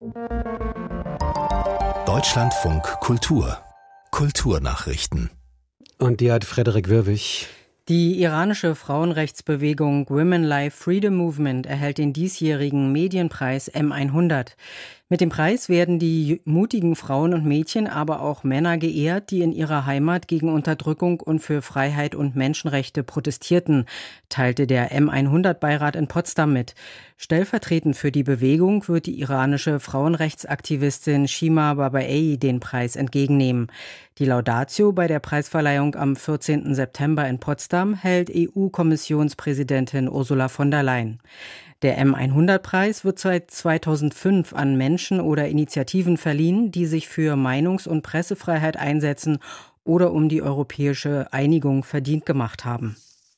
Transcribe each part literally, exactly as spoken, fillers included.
Deutschlandfunk Kultur. Kulturnachrichten. Und die hat Frederik Wirwig. Die iranische Frauenrechtsbewegung Women Life Freedom Movement erhält den diesjährigen Medienpreis M hundert. Mit dem Preis werden die mutigen Frauen und Mädchen, aber auch Männer geehrt, die in ihrer Heimat gegen Unterdrückung und für Freiheit und Menschenrechte protestierten, teilte der M hundert Beirat in Potsdam mit. Stellvertretend für die Bewegung wird die iranische Frauenrechtsaktivistin Shima Babaei den Preis entgegennehmen. Die Laudatio bei der Preisverleihung am vierzehnten September in Potsdam hält E U-Kommissionspräsidentin Ursula von der Leyen. Der M hundert Preis wird seit zweitausendfünf an Menschen oder Initiativen verliehen, die sich für Meinungs- und Pressefreiheit einsetzen oder um die europäische Einigung verdient gemacht haben.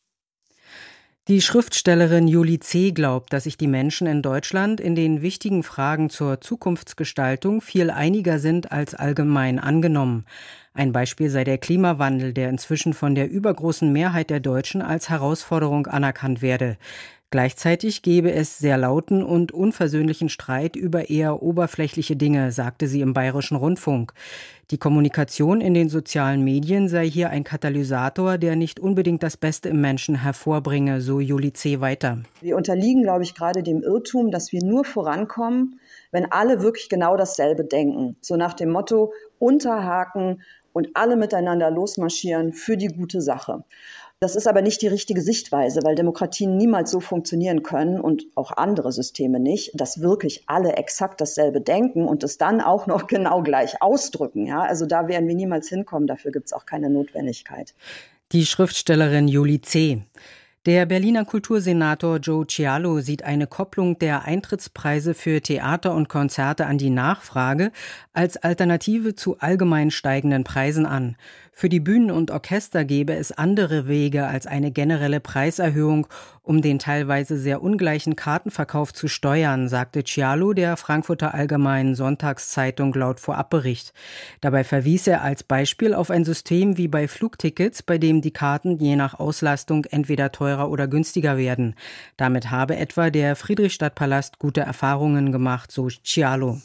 Die Schriftstellerin Julie C. glaubt, dass sich die Menschen in Deutschland in den wichtigen Fragen zur Zukunftsgestaltung viel einiger sind als allgemein angenommen. Ein Beispiel sei der Klimawandel, der inzwischen von der übergroßen Mehrheit der Deutschen als Herausforderung anerkannt werde. Gleichzeitig gebe es sehr lauten und unversöhnlichen Streit über eher oberflächliche Dinge, sagte sie im Bayerischen Rundfunk. Die Kommunikation in den sozialen Medien sei hier ein Katalysator, der nicht unbedingt das Beste im Menschen hervorbringe, so Julie C. weiter. Wir unterliegen, glaube ich, gerade dem Irrtum, dass wir nur vorankommen, wenn alle wirklich genau dasselbe denken. So nach dem Motto, unterhaken und alle miteinander losmarschieren für die gute Sache. Das ist aber nicht die richtige Sichtweise, weil Demokratien niemals so funktionieren können und auch andere Systeme nicht, dass wirklich alle exakt dasselbe denken und es dann auch noch genau gleich ausdrücken. Ja? Also da werden wir niemals hinkommen, dafür gibt es auch keine Notwendigkeit. Die Schriftstellerin Julie C. Der Berliner Kultursenator Joe Cialo sieht eine Kopplung der Eintrittspreise für Theater und Konzerte an die Nachfrage als Alternative zu allgemein steigenden Preisen an. Für die Bühnen und Orchester gäbe es andere Wege als eine generelle Preiserhöhung, um den teilweise sehr ungleichen Kartenverkauf zu steuern, sagte Cialo der Frankfurter Allgemeinen Sonntagszeitung laut Vorabbericht. Dabei verwies er als Beispiel auf ein System wie bei Flugtickets, bei dem die Karten je nach Auslastung entweder teurer oder günstiger werden. Damit habe etwa der Friedrichstadtpalast gute Erfahrungen gemacht, so Cialo.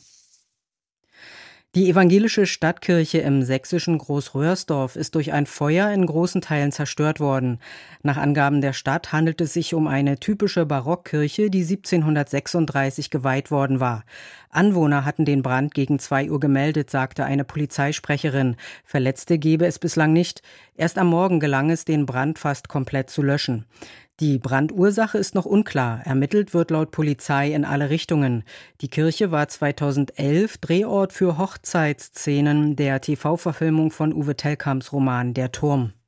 Die evangelische Stadtkirche im sächsischen Großröhrsdorf ist durch ein Feuer in großen Teilen zerstört worden. Nach Angaben der Stadt handelt es sich um eine typische Barockkirche, die siebzehnhundertsechsunddreißig geweiht worden war. Anwohner hatten den Brand gegen zwei Uhr gemeldet, sagte eine Polizeisprecherin. Verletzte gebe es bislang nicht. Erst am Morgen gelang es, den Brand fast komplett zu löschen. Die Brandursache ist noch unklar. Ermittelt wird laut Polizei in alle Richtungen. Die Kirche war zweitausendelf Drehort für Hochzeitsszenen der T V-Verfilmung von Uwe Tellkamps Roman Der Turm.